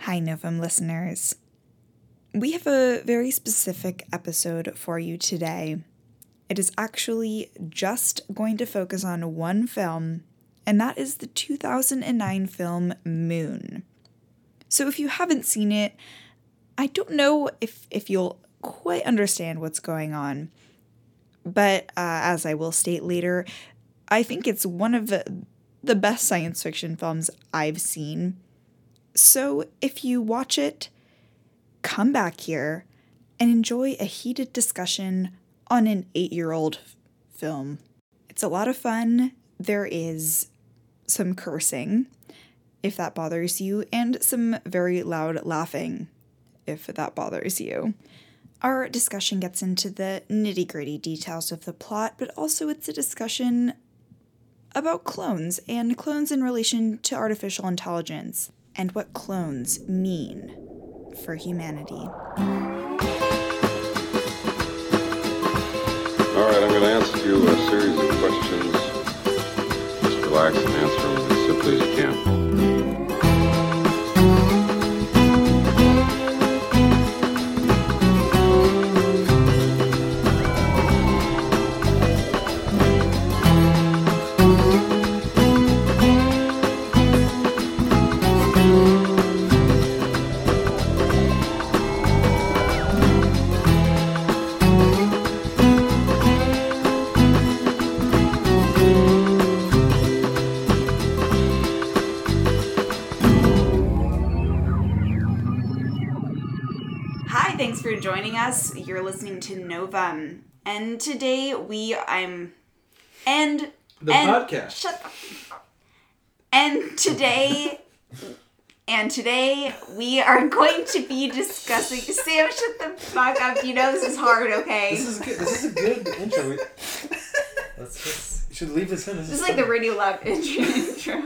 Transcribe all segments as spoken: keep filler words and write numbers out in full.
Hi, Novum listeners. We have a very specific episode for you today. It is actually just going to focus on one film, and that is the two thousand nine film Moon. So if you haven't seen it, I don't know if, if you'll quite understand what's going on, but uh, as I will state later, I think it's one of the, the best science fiction films I've seen. So if you watch it, come back here and enjoy a heated discussion on an eight-year-old f- film. It's a lot of fun. There is some cursing, if that bothers you, and some very loud laughing, if that bothers you. Our discussion gets into the nitty-gritty details of the plot, but also it's a discussion about clones and clones in relation to artificial intelligence and what clones mean for humanity. All right, I'm going to ask you a series of questions. Just relax and answer them as simply as you can. Joining us, you're listening to Novum, and today we I'm and the and, podcast. Shut up. And today and today we are going to be discussing. Sam, shut the fuck up. You know this is hard, okay? This is good. This is a good intro. We, let's just you should leave this in. This, this is is like the Radio Lab intro. intro.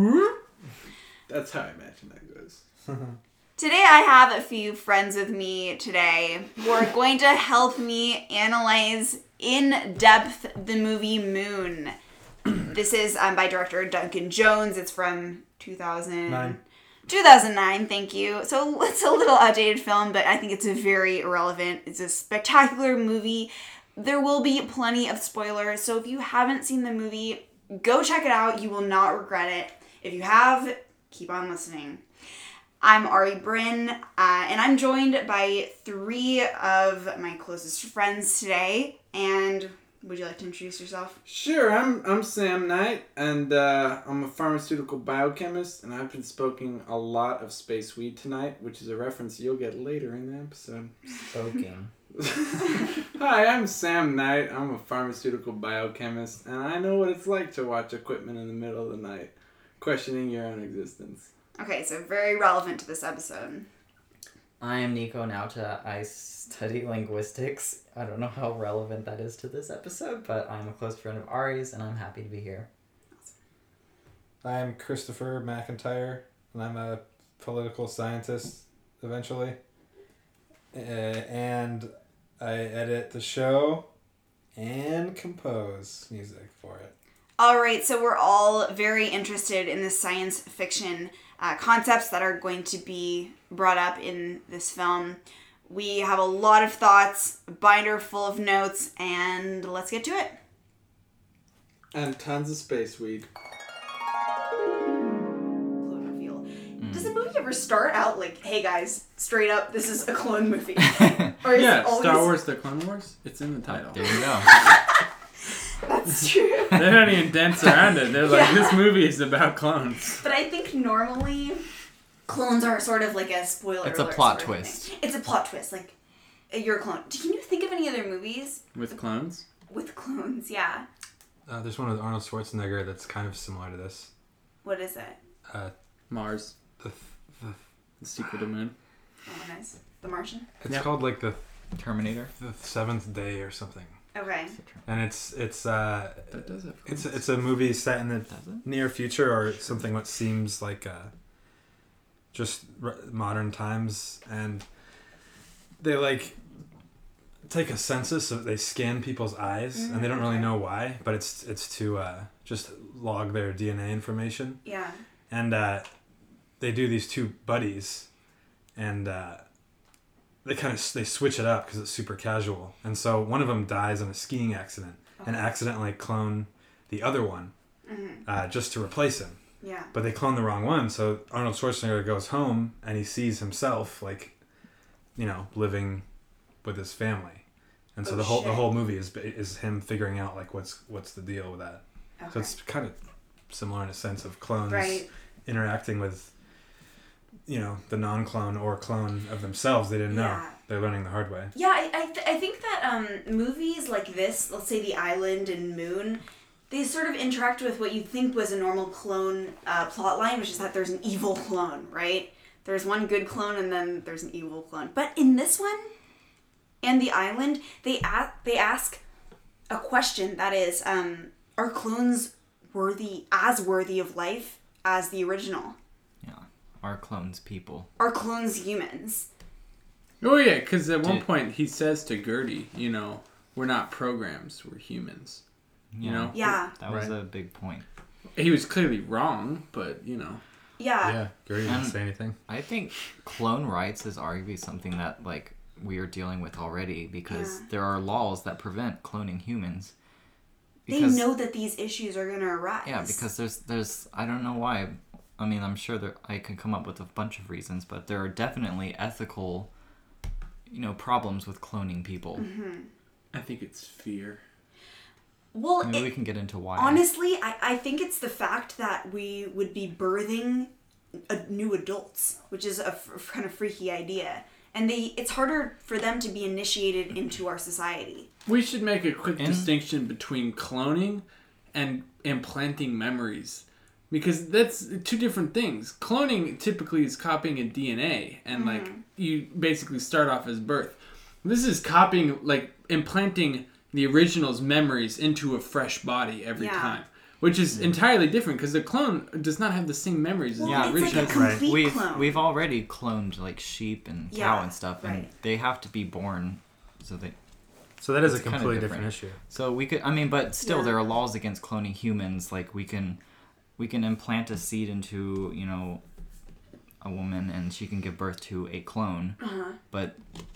That's how I imagine that goes. Today I have a few friends with me today who are going to help me analyze in depth the movie Moon. This is um, by director Duncan Jones. It's from two thousand nine. two thousand nine, thank you. So it's a little outdated film, but I think it's very relevant. It's a spectacular movie. There will be plenty of spoilers, so if you haven't seen the movie, go check it out. You will not regret it. If you have, keep on listening. I'm Ari Bryn, uh, and I'm joined by three of my closest friends today. And would you like to introduce yourself? Sure, I'm I'm Sam Knight, and uh, I'm a pharmaceutical biochemist, and I've been smoking a lot of space weed tonight, which is a reference you'll get later in the episode. Smoking. Hi, I'm Sam Knight. I'm a pharmaceutical biochemist, and I know what it's like to watch equipment in the middle of the night, questioning your own existence. Okay, so very relevant to this episode. I am Nico Nauta. I study linguistics. I don't know how relevant that is to this episode, but I'm a close friend of Ari's, and I'm happy to be here. I'm Christopher McIntyre, and I'm a political scientist, eventually. Uh, and I edit the show and compose music for it. All right, so we're all very interested in the science fiction uh, concepts that are going to be brought up in this film. We have a lot of thoughts, a binder full of notes, and let's get to it. And tons of space weed. Mm. Does the movie ever start out like, hey guys, straight up, this is a clone movie? Or is yeah, it always... Star Wars The Clone Wars, it's in the title. There you go. That's true. They don't even dance around it. They're like, Yeah. this movie is about clones. But I think normally clones are sort of like a spoiler It's a alert plot sort of twist. thing. It's a plot twist. Like, you're a clone. Can you think of any other movies With clones? with clones? Yeah. Uh, there's one with Arnold Schwarzenegger that's kind of similar to this. What is it? Uh, Mars. the, the The sequel to Moon. Oh, nice. The Martian? It's Yeah. called like the Terminator. the seventh day or something, Okay. and it's it's uh That does it. it's it's a movie set in the Does it? near future or something what seems like uh just r- modern times, and they like take a census of they scan people's eyes and they don't really know why, but it's it's to uh just log their D N A information. Yeah. And uh they do these two buddies and uh, they kind of they switch it up because it's super casual. And so one of them dies in a skiing accident and accidentally clone the other one Mm-hmm. uh, just to replace him. Yeah. But they clone the wrong one, so Arnold Schwarzenegger goes home and he sees himself like, you know, living with his family, and so Oh, the whole shit. the whole movie is is him figuring out like what's what's the deal with that. Okay. So it's kind of similar in a sense of clones Right. interacting with, you know, the non-clone or clone of themselves. They didn't know. Yeah. They're learning the hard way. Yeah, I I, th- I think that um, movies like this, let's say The Island and Moon, they sort of interact with what you think was a normal clone uh, plot line, which is that there's an evil clone, right? There's one good clone and then there's an evil clone. But in this one, and The Island, they a- they ask a question that is, um, are clones worthy, as worthy of life as the original? Yeah. Are clones people? Are clones humans? Oh yeah, because at one Did- point he says to Gertie, you know, we're not programs, we're humans. You know? Yeah, That was Right. a big point. He was clearly wrong, but you know. yeah. Gertie didn't Um, say anything. I think clone rights is arguably something that like we are dealing with already because Yeah. there are laws that prevent cloning humans. They know that these issues are going to arise. Yeah, because there's there's I don't know why. I mean, I'm sure that I can come up with a bunch of reasons, but there are definitely ethical, you know, problems with cloning people. Mm-hmm. I think it's fear. Well, Maybe it- we can get into why. honestly, I, I think it's the fact that we would be birthing a, new adults, which is a f- kind of freaky idea. And they it's harder for them to be initiated into our society. We should make a quick In- distinction between cloning and implanting memories. Because that's two different things. Cloning typically is copying a D N A and like you basically start off as birth. This is copying, like implanting the original's memories into a fresh body every Yeah. time. Which is entirely different because the clone does not have the same memories as Well, the Yeah, it's like original. a complete we've clone. we've already cloned like sheep and cow Yeah, and stuff, and right. they have to be born, so they So that is a it's kinda completely different. different. issue. so we could. I mean, but still, Yeah. there are laws against cloning humans. Like we can, we can implant a seed into you know, a woman, and she can give birth to a clone, Uh-huh. but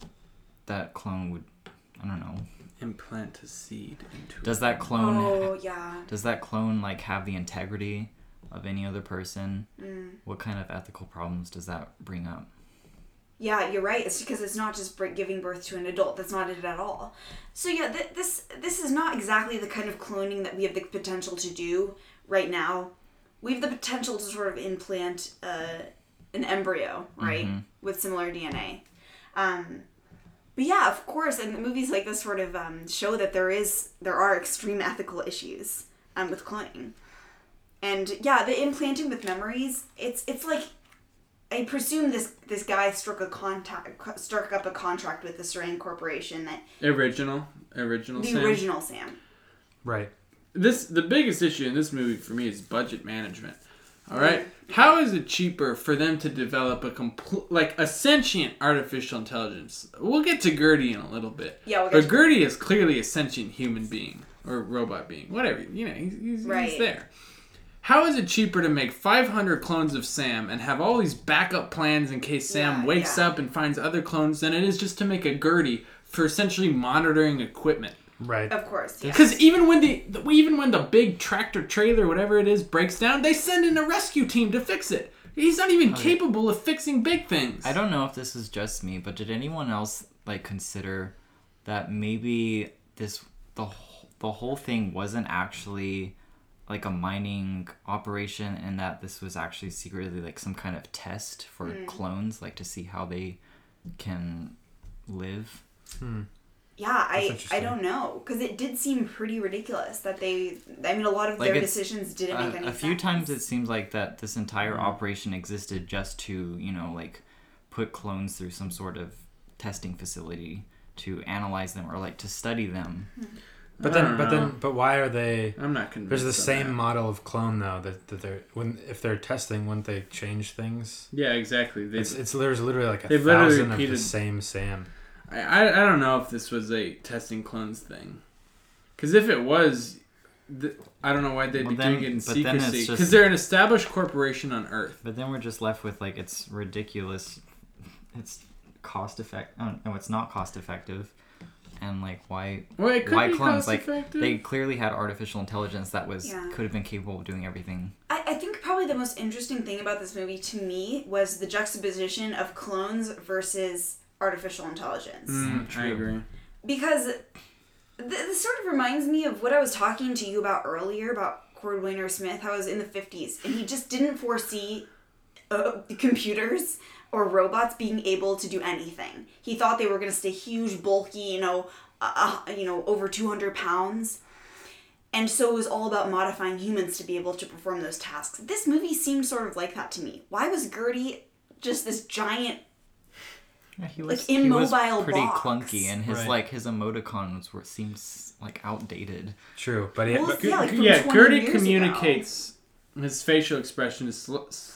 that clone would, I don't know. Implant a seed into Does that clone? Oh, yeah. Does that clone like have the integrity of any other person? Mm. What kind of ethical problems does that bring up? Yeah, you're right. It's because it's not just br- giving birth to an adult. That's not it at all. So yeah, th- this this is not exactly the kind of cloning that we have the potential to do right now. We have the potential to sort of implant uh, an embryo, right, Mhm. with similar D N A. Um, but yeah, of course, and movies like this sort of um, show that there is there are extreme ethical issues um, with cloning. And yeah, the implanting with memories, it's it's like. I presume this this guy struck a contact struck up a contract with the Saran Corporation that original, original. the Sam. original Sam. Right. This the biggest issue in this movie for me is budget management. All right, how is it cheaper for them to develop a complete, like a sentient artificial intelligence? We'll get to Gertie in a little bit. Yeah, we'll get but to Gertie is clearly a sentient human being or robot being, whatever. You know, he's, he's, Right. he's there. How is it cheaper to make five hundred clones of Sam and have all these backup plans in case Sam Yeah, wakes yeah. up and finds other clones than it is just to make a Gertie for essentially monitoring equipment? Right. Of course, yeah. Because even when the even when the big tractor trailer, whatever it is, breaks down, they send in a rescue team to fix it. He's not even capable of fixing big things. I don't know if this is just me, but did anyone else like consider that maybe this the whole, the whole thing wasn't actually like a mining operation, and that this was actually secretly like some kind of test for Hmm. clones, like to see how they can live? Yeah, I I interesting. don't know because it did seem pretty ridiculous that they. I mean, a lot of Like, their it's- decisions didn't make Uh, any a sense. few times it seems like that this entire operation existed just to, you know, like put clones through some sort of testing facility to analyze them or like to study them. But I then, don't but know. then, but why are they? I'm not convinced. There's the of same that. model of clone though that, that they're when if they're testing, wouldn't they change things? Yeah, exactly. They, It's it's there's literally like a They've literally thousand of the repeated- same Sam. I, I I don't know if this was a testing clones thing, because if it was, th- I don't know why they'd Well, be then- doing it in but then it's secrecy. just- Because they're an established corporation on Earth. But then we're just left with like it's ridiculous it's cost effect. Oh, no, it's not cost effective. And like why Well, it could why be clones? cost Like effective. they clearly had artificial intelligence that was Yeah. could have been capable of doing everything. I, I think probably the most interesting thing about this movie to me was the juxtaposition of clones versus artificial intelligence. Mm, I agree. Because th- this sort of reminds me of what I was talking to you about earlier about Cordwainer Smith, how it was in the fifties, and he just didn't foresee uh, computers or robots being able to do anything. He thought they were going to stay huge, bulky, you know, uh, uh, you know, over two hundred pounds. And so it was all about modifying humans to be able to perform those tasks. This movie seemed sort of like that to me. Why was Gertie just this giant... Yeah, he Like, was he was immobile pretty box. clunky, and his Right. like his emoticons were seems like outdated. True, but, he, Well, but yeah, like from Yeah, twenty Gertie years ago. communicates his facial expression is sl- s-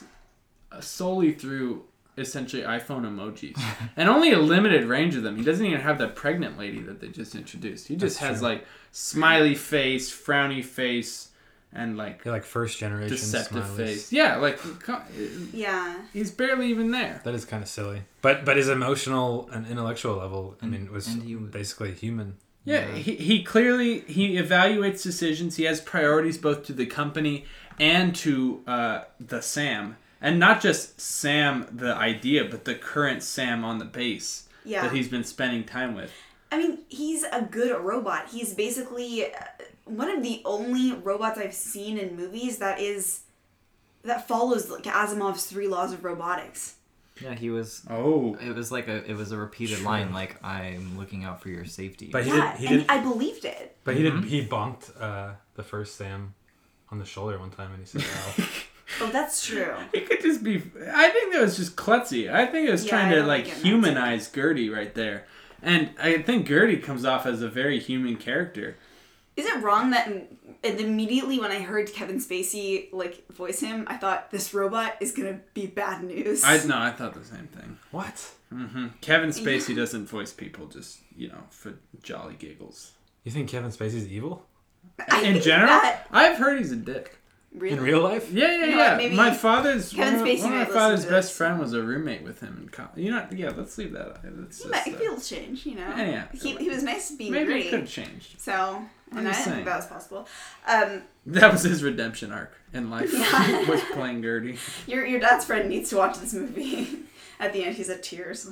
solely through essentially iPhone emojis, and only a limited range of them. He doesn't even have that pregnant lady that they just introduced. He just That's has true. like smiley face, frowny face, and like you're like first generation deceptive smileys. face. Yeah, like co- Yeah. he's barely even there. That is kind of silly. But but his emotional and intellectual level, I And- mean, was and he was- basically human. Yeah, he, he clearly he evaluates decisions. He has priorities both to the company and to uh, the Sam, and not just Sam the idea, but the current Sam on the base Yeah. that he's been spending time with. I mean, he's a good robot. He's basically uh, one of the only robots I've seen in movies that is that follows like Asimov's three laws of robotics. Yeah, he was. Oh, It was like a it was a repeated line like I'm looking out for your safety. But he yeah, did. He and did. I believed it. But he did. He bonked uh, the first Sam on the shoulder one time, and he said, "Wow." Oh, that's true. it could just be. I think that was just klutzy. I think it was Yeah, trying I to don't like think it meant humanize Gertie right there, and I think Gertie comes off as a very human character. Is it wrong that in, and immediately when I heard Kevin Spacey like voice him, I thought this robot is gonna be bad news? I no, I thought the same thing. What? hmm Kevin Spacey doesn't voice people just, you know, for jolly giggles. You think Kevin Spacey's evil I In think general, that- I've heard he's a dick. really? in real life? Yeah, yeah, You know yeah. what, maybe my father's Kevin one, of, Spacey one of might my listen father's to best this. friend was a roommate with him in college. You know, yeah. Let's leave that. That's He just, might uh, feel change, you know. Yeah, yeah. He, he was nice being maybe gritty. it could have changed. So, I'm and I just didn't saying. think that was possible. Um, That was his redemption arc in life. Yeah. Was playing Gertie. your your dad's friend needs to watch this movie. At the end, he's at tears.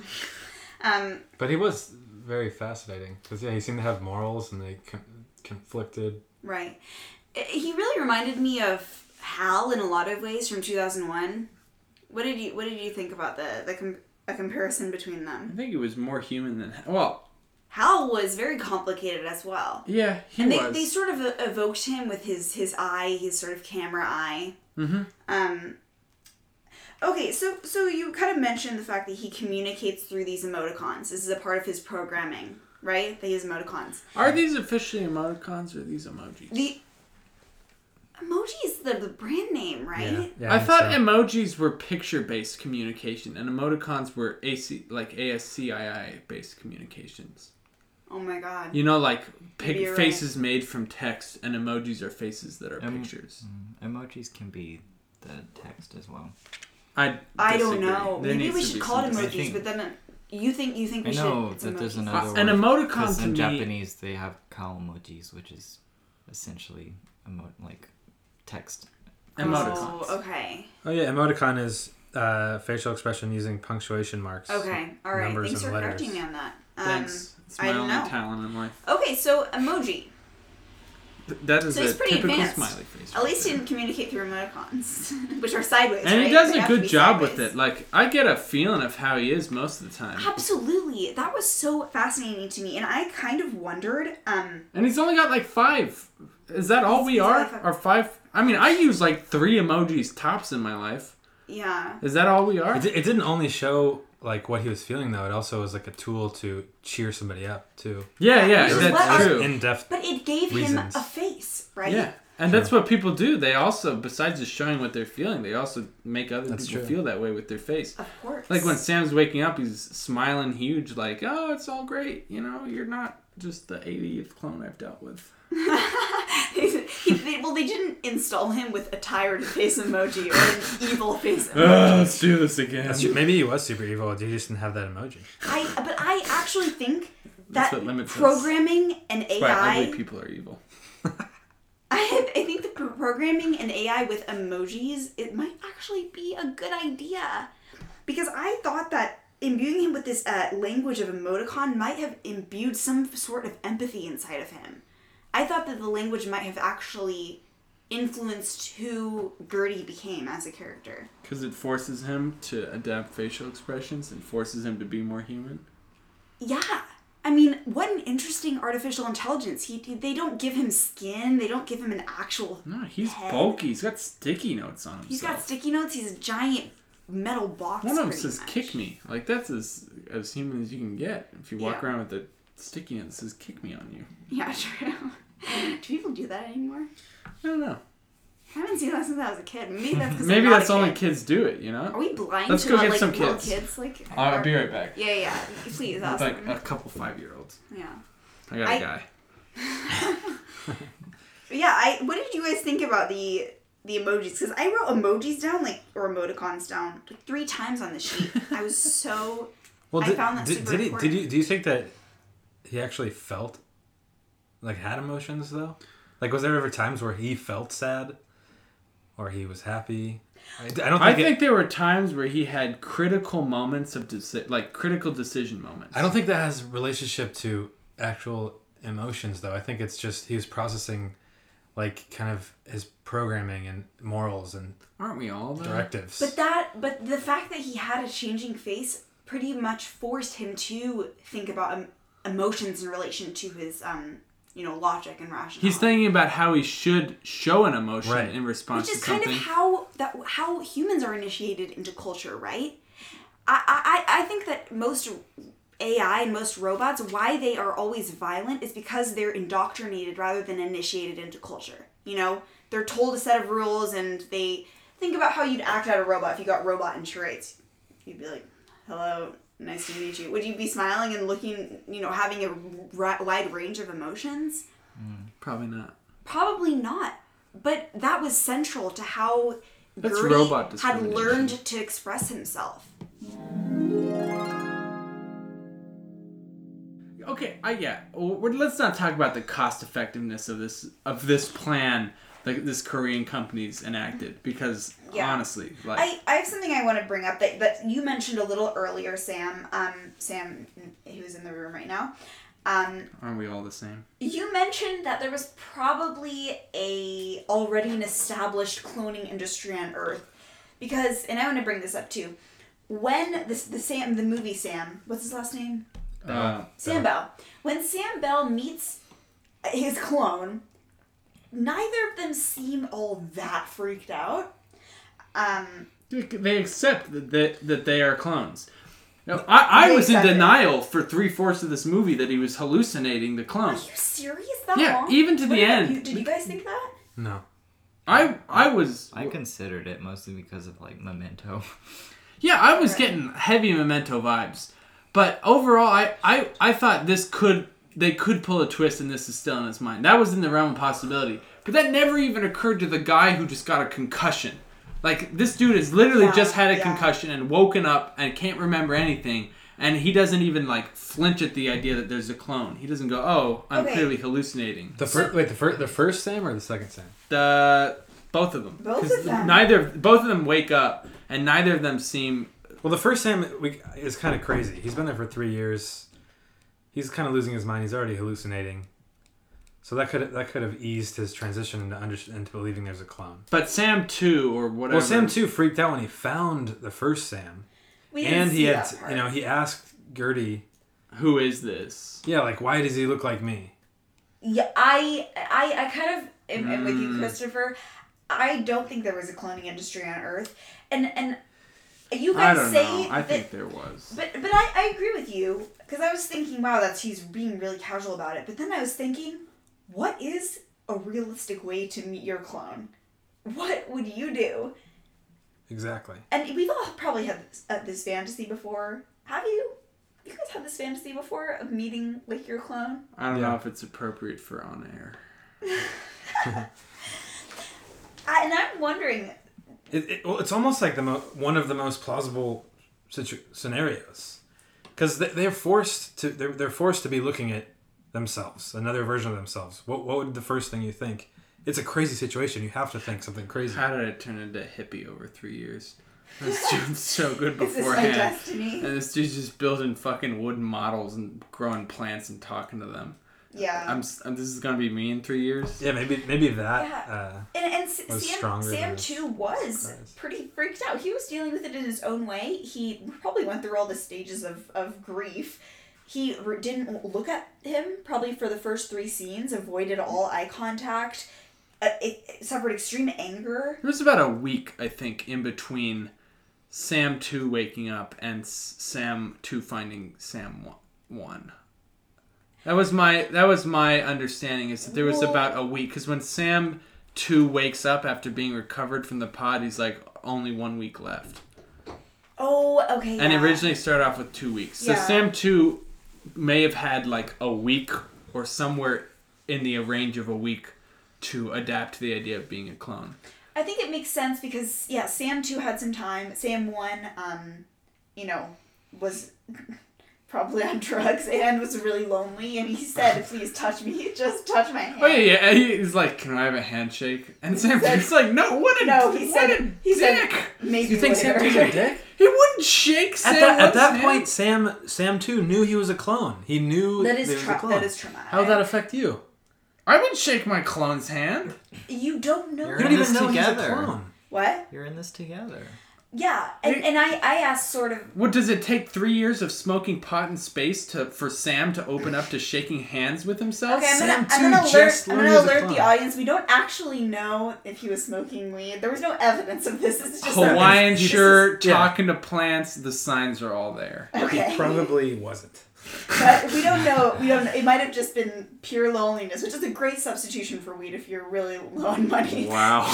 Um, But he was very fascinating because yeah, he seemed to have morals, and they con- conflicted. right. He really reminded me of Hal in a lot of ways from two thousand one. What did you What did you think about the the com- a comparison between I them? think he was more human than well. Hal was very complicated as well. Yeah, he and they, was. they sort of e- evoked him with his his eye, his sort of camera eye. mm-hmm. Um. Okay, so so you kind of mentioned the fact that he communicates through these emoticons. This is a part of his programming, right? They use emoticons. Are these officially emoticons or are these emojis? The emoji is the, the brand name, right? Yeah, I think thought so. emojis were picture-based communication, and emoticons were A C like A S C I I based communications. Oh my god. You know, like Maybe pic- you're faces made from text, and emojis are faces that are Em- pictures. Mm, emojis can be the text as well. I I don't disagree. know. There Maybe needs we to should be call it some emojis, distinction. but then uh, you think you think we I should. know it's that there's emojis. another Uh, word. an emoticon Because to in me- Japanese they have kaomojis, which is essentially emo- like text. Emoticons. Oh, okay. Oh yeah, emoticon is uh, facial expression using punctuation marks. Okay. All right. Numbers Thanks and for letters. correcting me on that. Um, Thanks. It's my I don't only know. talent in life. Okay, so emoji. Th- That is So a he's pretty typical advanced. smiley face. At right least he there. didn't communicate through emoticons, which are sideways. And right? he does They a have to good be job with sideways. it. Like, I get a feeling of how he is most of the time. Absolutely, that was so fascinating to me, and I kind of wondered. Um, And he's only got like five. Is that all we He's are? got five. Or five? I mean, I use like three emojis tops in my life. yeah. Is that all we are? It, di- it didn't only show like what he was feeling though. It also was like a tool to cheer somebody up too. Yeah, yeah, Which is that's what our- true. In depth. But it gave Reasons. him a face, right? Yeah. And that's what people do. They also, besides just showing what they're feeling, they also make other That's people true. feel that way with their face. Of course. Like when Sam's waking up, he's smiling huge, like, oh, it's all great. You know, you're not just the eightieth clone I've dealt with. he's, He, they, well, they didn't install him with a tired face emoji or an evil face Ugh, emoji. let's do this again. That's, maybe he was super evil. He just didn't have that emoji. I, but I actually think That's that what limits us. programming and That's why A ugly I. people are evil. I, I think the pro- programming and A I with emojis, it might actually be a good idea. Because I thought that imbuing him with this uh, language of emoticon might have imbued some sort of empathy inside of him. I thought that the language might have actually influenced who Gertie became as a character. Because it forces him to adapt facial expressions and forces him to be more human. Yeah. I mean, what an interesting artificial intelligence. He, they don't give him skin. They don't give him an actual No, he's head. bulky. He's got sticky notes on himself. He's got sticky notes. He's a giant metal box. One of them pretty says much. "kick me." Like that's as as human as you can get. If you walk Yeah. around with a sticky note that says "kick me" on you. Yeah, true. do people do that anymore? I don't know. I haven't seen that since I was a kid. Maybe that's 'cause Maybe I'm not that's a only kid. kids do it. You know. Are we blind Let's to go uh, get like some little kids. kids? Like, I'll or- be right back. Yeah, yeah. Please, With awesome. like a couple five year olds. Yeah. I got a I- guy. But yeah, I. What did you guys think about the the emojis? Because I wrote emojis down, like or emoticons down, like three times on the sheet. I was so. Well, I did, found that did, super did he? important. Did you? Do you think that he actually felt, like, had emotions though? Like, was there ever times where he felt sad, or he was happy? I, I don't think. I it- think there were times where he had critical moments of deci- like critical decision moments. I don't think that has relationship to actual emotions though. I think it's just he was processing, like, kind of his programming and morals and Aren't we all though? directives. But that, but the fact that he had a changing face pretty much forced him to think about um, emotions in relation to his, um, you know, logic and rationality. He's thinking about how he should show an emotion Right. in response Which is to kind something. of how that how humans are initiated into culture, right? I, I, I think that most A I and most robots, why they are always violent is because they're indoctrinated rather than initiated into culture. You know, they're told a set of rules and they think about how you'd act out a robot if you got robot insurance. You'd be like, hello, nice to meet you. Would you be smiling and looking, you know, having a ri- wide range of emotions? Probably not. Probably not. But that was central to how That's Gertie robot had discrimination. learned to express himself. Okay, I yeah. Well, we're- let's not talk about the cost effectiveness of this of this plan that this Korean company's enacted because Yeah. honestly, like I, I have something I want to bring up that, that you mentioned a little earlier, Sam. Um, Sam, who's in the room right now. Um, aren't we all the same? you mentioned that there was probably a already an established cloning industry on Earth, because, and I want to bring this up too. When this the Sam the movie Sam, what's his last name? Uh, Sam Bell. When Sam Bell meets his clone, neither of them seem all that freaked out. Um, they accept that that, that they are clones. No, I, I They was in accept it. denial for three fourths of this movie that he was hallucinating the are clone. you serious that Yeah, long? even to the What about end. you? Did you guys think that? no. I I was I considered it mostly because of like Memento. yeah I was Right. getting heavy Memento vibes, but overall I, I I thought this could they could pull a twist and this is still in his mind. That was in the realm of possibility, but that never even occurred to the guy who just got a concussion. Like this dude has literally Yeah, just had a yeah. concussion and woken up and can't remember anything. And he doesn't even like flinch at the idea that there's a clone. He doesn't go, "Oh, I'm Okay. clearly hallucinating." The first wait the first the first Sam or the second Sam? The both of them. Both 'Cause of them? Neither both of them wake up, and neither of them seem. Well, the first Sam we, is kind of crazy. He's been there for three years. He's kind of losing his mind. He's already hallucinating. So that could that could have eased his transition into, under, into believing there's a clone. But Sam two or whatever. Well, Sam too freaked out when he found the first Sam, We didn't and he see had that part. you know he asked Gertie, Who is this? yeah, like why does he look like me? Yeah, I, I, I kind of am, am with you, Mm. Christopher. I don't think there was a cloning industry on Earth, and and you I guys don't say know. I that. think there was. But but I, I agree with you, because I was thinking, wow, that's he's being really casual about it. But then I was thinking, what is a realistic way to meet your clone? What would you do? Exactly. And we've all probably had this, uh, this fantasy before. Have you? You guys had this fantasy before of meeting like your clone? I don't Yeah. know if it's appropriate for on air. and I'm wondering. It, it, well, it's almost like the mo- one of the most plausible situ- scenarios, because they, they're forced to they're, they're forced to be looking at themselves, another version of themselves. What what would the first thing you think? It's a crazy situation. You have to think something crazy. How did I turn into a hippie over three years? This dude's so good Is this my beforehand. destiny? And this dude's just building fucking wooden models and growing plants and talking to them. Yeah. I'm, s- I'm. This is gonna be me in three years. Yeah, maybe maybe that. Yeah. Uh, And, and S- was Sam, stronger Sam than too was surprise. pretty freaked out. He was dealing with it in his own way. He probably went through all the stages of, of grief. He re- didn't look at him probably for the first three scenes, avoided all eye contact. Uh, it, it suffered extreme anger. There was about a week, I think, in between Sam two waking up and S- Sam two finding Sam one. That was my that was my understanding, is that there was Well- about a week, because when Sam two wakes up after being recovered from the pod, he's like, only one week left. Oh, okay. And yeah. it originally started off with two weeks. So Yeah. Sam two may have had like a week or somewhere in the range of a week to adapt to the idea of being a clone. I think it makes sense because, yeah, Sam two had some time. Sam one, um, you know, was probably on drugs and was really lonely, and he said, please touch me, just touch my hand. Oh yeah, yeah. He's like, "Can I have a handshake?" And Sam said- two's like, "No, what a No, he what said, a he dick." said, maybe you think Sam later. two's a dick? He wouldn't shake Sam. At that, at one's that hand. point, Sam Sam two knew he was a clone. He knew That he is, was tra- a clone. that is traumatic. How would that affect you? I would shake my clone's hand. You don't know. You're You in don't this even know he's together. a clone. What? You're in this together. Yeah, and, and I, I asked sort of, What does it take? Three years of smoking pot in space to for Sam to open up to shaking hands with himself? okay, I'm gonna, Sam I'm gonna two alert, just I'm learned gonna he's a alert the clone. audience. We don't actually know if he was smoking weed. There was no evidence of this. This is just Hawaiian this is- shirt, yeah. talking to plants. The signs are all there. Okay. He probably wasn't. But we don't know. We don't. It might have just been pure loneliness, which is a great substitution for weed if you're really low on money. Wow,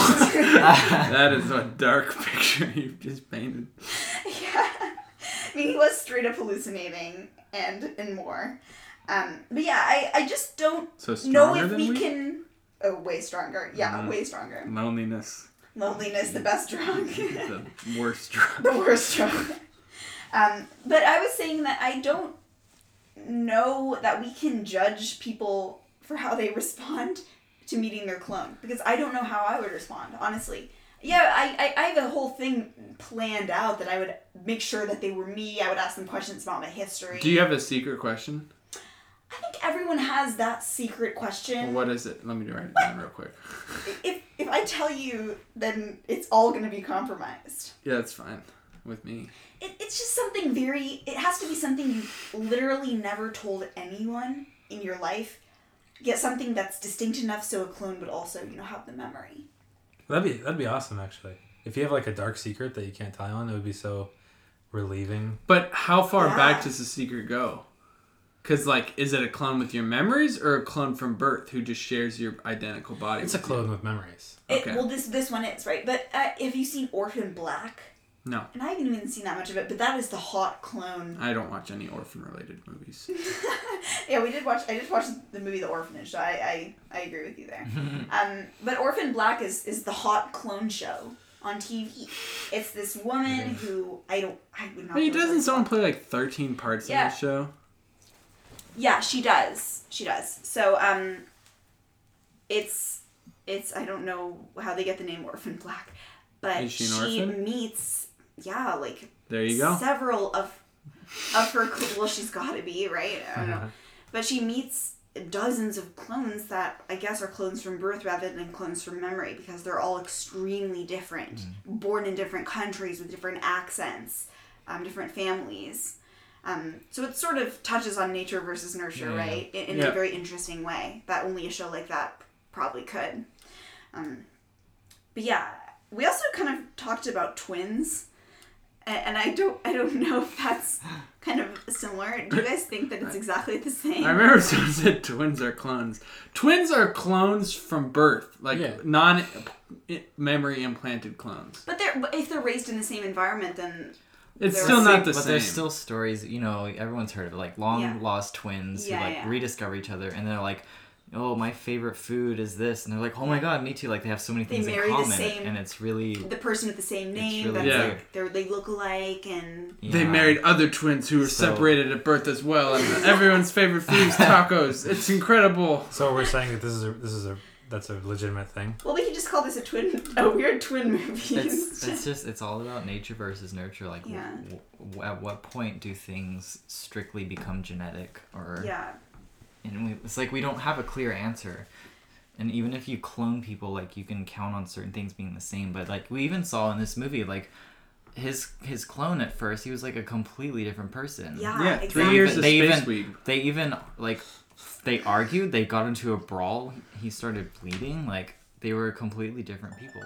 that is a dark picture you've just painted. Yeah, I mean, he was straight up hallucinating and and more. Um, but yeah, I I just don't So know stronger if than we we? can. Oh, way stronger. Yeah, Mhm. way stronger. Loneliness, Loneliness, the best drug. the worst drug. The worst drug. Um, but I was saying that I don't know that we can judge people for how they respond to meeting their clone, because I don't know how I would respond, honestly. Yeah, I, I, I have a whole thing planned out that I would make sure that they were me. I would ask them questions about my history. Do you have a secret question? I think everyone has that secret question. Well, what is it? Let me write it down real quick. If if I tell you, then it's all going to be compromised. Yeah, that's fine with me. It, it's just something very, it has to be something you've literally never told anyone in your life. Get something that's distinct enough so a clone would also, you know, have the memory. That'd be that'd be awesome, actually. If you have like a dark secret that you can't tell on, it would be so relieving. But how far Yeah. back does the secret go? Because, like, is it a clone with your memories or a clone from birth who just shares your identical body? It's a with clone with memories. It, Okay. Well, this this one is, right? But uh, have you seen Orphan Black? You? No, And I haven't even seen that much of it, but that is the hot clone. I don't watch any orphan-related movies. Yeah, we did watch, I did watch the movie The Orphanage, so I, I, I agree with you there. um, but Orphan Black is, is the hot clone show on T V. It's this woman who, I don't, I would not Hey, know doesn't her someone name. play like thirteen parts Yeah. in this show? Yeah, she does. She does. So, um, it's, it's, I don't know how they get the name Orphan Black, but Is she an orphan? meets, yeah, like, There you go. several of, of her, cl- well, she's gotta be, right? I don't know. But she meets dozens of clones that I guess are clones from birth rather than clones from memory, because they're all extremely different, born in different countries with different accents, um, different families. Um, so it sort of touches on nature versus nurture, Yeah. right? In, in Yeah. a very interesting way that only a show like that probably could. Um, but yeah, we also kind of talked about twins, and, and I don't, I don't know if that's kind of similar. Do you guys think that it's exactly the same? I remember someone said twins are clones. Twins are clones from birth, like Yeah. non-memory implanted clones. But they're but if they're raised in the same environment, then It's They're still the not same- the But same. there's still stories, you know, everyone's heard of it, like long Yeah. lost twins Yeah, who like yeah. rediscover each other, and they're like, oh, my favorite food is this, and they're like, oh my god, me too. Like they have so many They things in marry the common, same- and it's really The person with the same name, really that's weird. like, they're, they look alike, and They yeah. married other twins who were So- separated at birth as well, and everyone's favorite food is tacos. It's incredible. So we're saying that this is a this is a that's a legitimate thing. well, we could just call this a twin, a weird twin movie. It's, it's just it's all about nature versus nurture. Like, Yeah. w- w- at what point do things strictly become genetic, or yeah. and we, it's like we don't have a clear answer. And even if you clone people, like you can count on certain things being the same. But like we even saw in this movie, like his his clone at first, he was like a completely different person. Yeah, Yeah, exactly. three years of They Space even- Week. They even like they argued. They got into a brawl. He started bleeding. Like they were completely different people.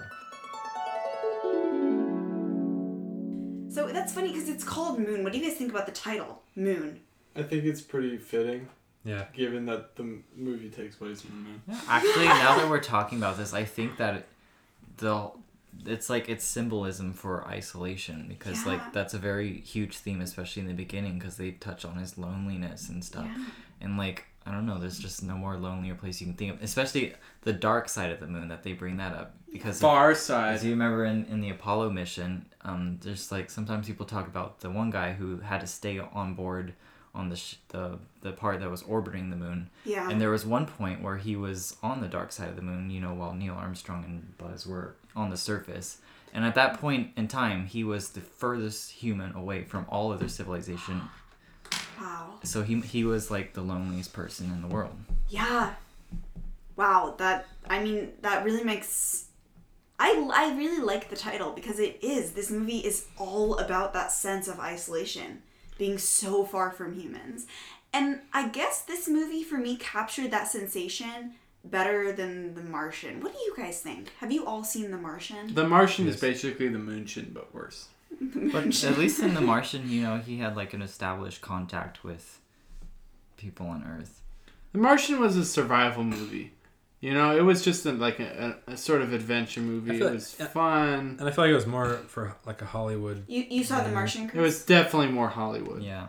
So that's funny because it's called Moon. What do you guys think about the title, Moon? I think it's pretty fitting, Yeah. given that the m- movie takes place on the moon. Actually, now that we're talking about this, I think that the it's like it's symbolism for isolation, because Yeah. like that's a very huge theme, especially in the beginning, because they touch on his loneliness and stuff. Yeah. And like I don't know, there's just no more lonelier place you can think of, especially the dark side of the moon, that they bring that up because Far as side. you remember in, in the Apollo mission, um, there's like sometimes people talk about the one guy who had to stay on board on the sh- the the part that was orbiting the moon. Yeah. And there was one point where he was on the dark side of the moon, you know, while Neil Armstrong and Buzz were on the surface. And at that point in time, he was the furthest human away from all other civilization. Wow. So he he was like the loneliest person in the world. Yeah. Wow. That I mean that really makes. I I really like the title because it is. This movie is all about that sense of isolation, being so far from humans, and I guess this movie for me captured that sensation better than The Martian. What do you guys think? Have you all seen The Martian? The Martian is Yes. basically the Moonshine, but worse. But at least in The Martian, you know, he had like an established contact with people on Earth. The Martian was a survival movie. You know, it was just a, like a, a, a sort of adventure movie. I It feel like- was yeah. fun. And I feel like it was more for like a Hollywood. You you saw The Yeah. Martian, It Chris? was definitely more Hollywood. Yeah.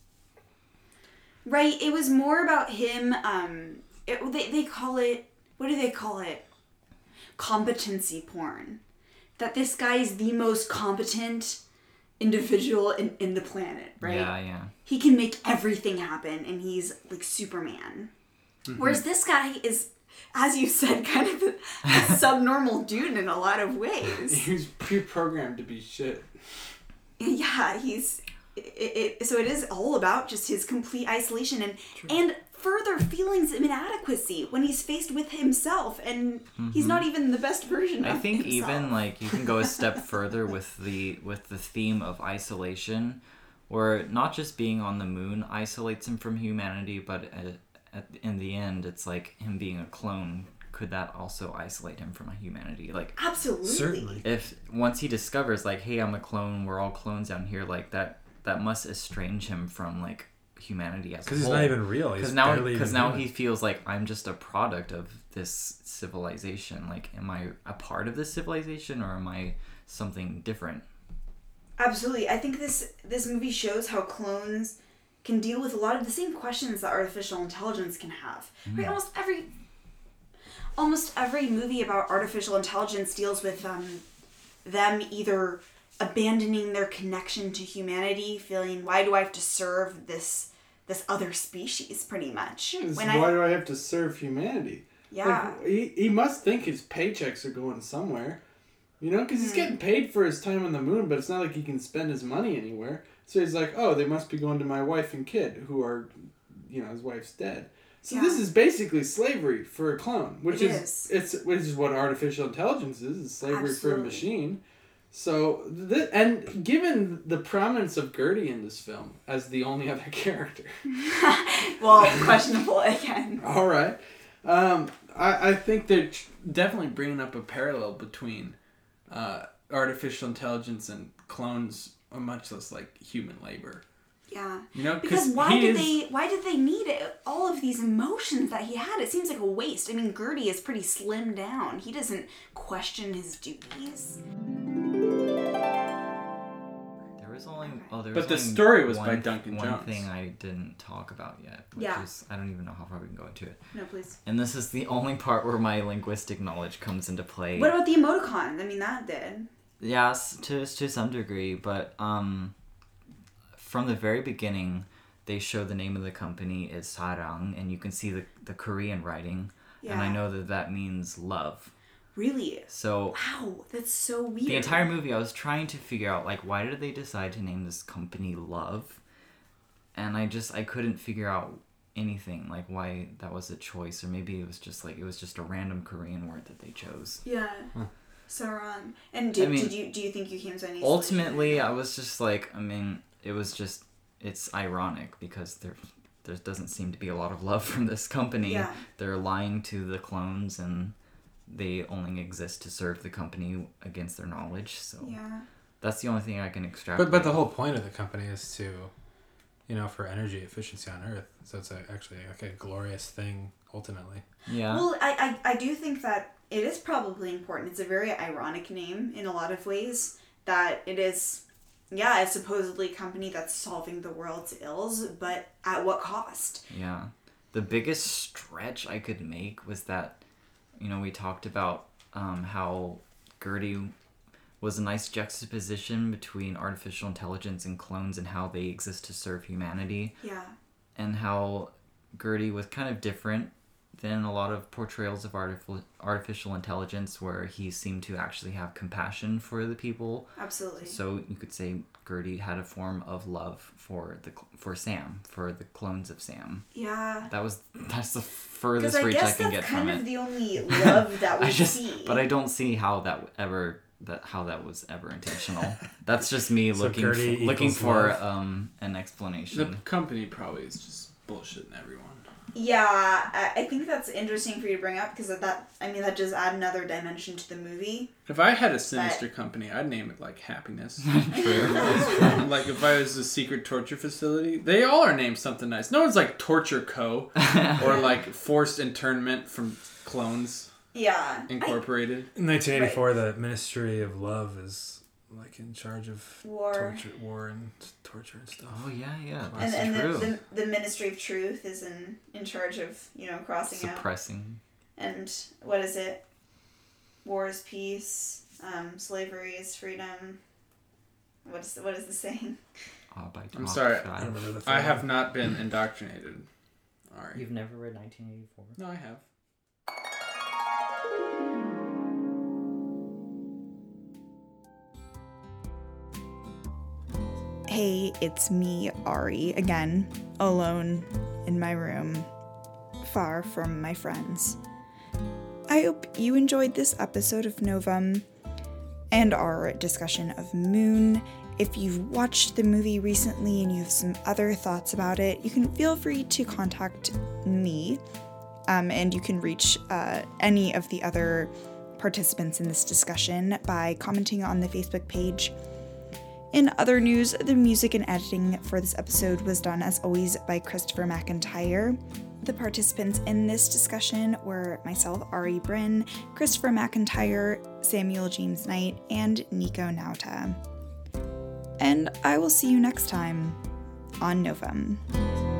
Right, it was more about him, um, it, they, they call it, what do they call it? Competency porn. That this guy is the most competent individual in, in the planet, right? Yeah, yeah. He can make everything happen, and he's like Superman. Whereas this guy is, as you said, kind of a, a subnormal dude in a lot of ways. He was pre-programmed to be shit. Yeah, he's it, it, so it is all about just his complete isolation and and further feelings of inadequacy when he's faced with himself, and he's not even the best version of I think himself. even like you can go a step further with the with the theme of isolation, where not just being on the moon isolates him from humanity, but at, at, in the end, it's like him being a clone. Could that also isolate him from humanity? Like, Absolutely. Certainly. if once he discovers like, hey, I'm a clone, we're all clones down here, like that that must estrange him from like humanity as a Because he's whole. not even real. He's Because now, barely because even now human. he feels like I'm just a product of this civilization. Like, am I a part of this civilization, or am I something different? Absolutely. I think this this movie shows how clones can deal with a lot of the same questions that artificial intelligence can have. Right? Almost every almost every movie about artificial intelligence deals with um, them either abandoning their connection to humanity, feeling, why do I have to serve this this other species, pretty much. It's When why I, do I have to serve humanity? yeah. Like, he, he must think his paychecks are going somewhere. You know, because Hmm. he's getting paid for his time on the moon, but it's not like he can spend his money anywhere. So he's like, oh, they must be going to my wife and kid, who are, you know, his wife's dead. So Yeah. this is basically slavery for a clone, which It is, it's which is what artificial intelligence is, is slavery for a Absolutely. machine. So th- and given the prominence of Gertie in this film as the only other character, Well, questionable again. all right, um, I I think they're tr- definitely bringing up a parallel between uh, artificial intelligence and clones, or much less like human labor. Yeah. You know, Because because why he did is, they why did they need it, all of these emotions that he had? It seems like a waste. I mean, Gertie is pretty slimmed down. He doesn't question his duties. There was only Oh, there But was the only story was one, by Duncan one Jones. thing I didn't talk about yet. Which Yeah. Is, I don't even know how far we can go into it. No, please. And this is the only part where my linguistic knowledge comes into play. What about the emoticons? I mean, that did. Yes, to to some degree, but um, from the very beginning, they show the name of the company is Sarang, and you can see the the Korean writing, and I Yeah. know that that means love. Really? So Wow, that's so weird. the entire movie, I was trying to figure out like why did they decide to name this company Love, and I just I couldn't figure out anything like why that was a choice, or maybe it was just like it was just a random Korean word that they chose. Yeah. Sarang. And did, I mean, did you do you think you came to any Ultimately, solution? I was just like, I mean, it was just, it's ironic because there, there doesn't seem to be a lot of love from this company. Yeah. They're lying to the clones and they only exist to serve the company against their knowledge. So Yeah. that's the only thing I can extrapolate. But but the whole point of the company is to, you know, for energy efficiency on Earth. So it's a, actually like a glorious thing ultimately. Yeah. Well, I, I, I do think that it is probably important. It's a very ironic name in a lot of ways. That it is, yeah, it's supposedly a company that's solving the world's ills, but at what cost? Yeah. The biggest stretch I could make was that, you know, we talked about um, how Gertie was a nice juxtaposition between artificial intelligence and clones and how they exist to serve humanity, Yeah. and how Gertie was kind of different than a lot of portrayals of artific- artificial intelligence where he seemed to actually have compassion for the people. Absolutely. So you could say Gertie had a form of love for the cl- for Sam, for the clones of Sam. Yeah. That was that's the Because furthest I reach I guess can that's get kind from of it. the only love that we I just, see. but I don't see how that ever that how that was ever intentional. That's just me So looking Gertie for, looking equals for love? um an The explanation. company probably is just bullshitting everyone. Yeah, I, I think that's interesting for you to bring up because of that. I mean, that does add another dimension to the movie. If I had a sinister company, I'd name it like Happiness. True. Like if I was a secret torture facility, they all are named something nice. No one's like Torture Co. or like Forced Internment from Clones Yeah. Incorporated. In nineteen eighty-four, the Ministry of Love is like in charge of War. torture, war and torture and stuff. Oh yeah, yeah, I, that's and and true. the, the, the Ministry of Truth is in, in charge of, you know, crossing out. Suppressing. And what is it? War is peace. Um, slavery is freedom. What is, what is the saying? Oh, by I'm Tom sorry. I Scott. don't remember the I film. have not been indoctrinated. Sorry. You've never read nineteen eighty-four? No, I have. Hey, it's me, Ari, again, alone in my room, far from my friends. I hope you enjoyed this episode of Novum and our discussion of Moon. If you've watched the movie recently and you have some other thoughts about it, you can feel free to contact me, um, and you can reach uh, any of the other participants in this discussion by commenting on the Facebook page. In other news, the music and editing for this episode was done, as always, by Christopher McIntyre. The participants in this discussion were myself, Ari Bryn, Christopher McIntyre, Samuel James Knight, and Nico Nauta. And I will see you next time on Novum.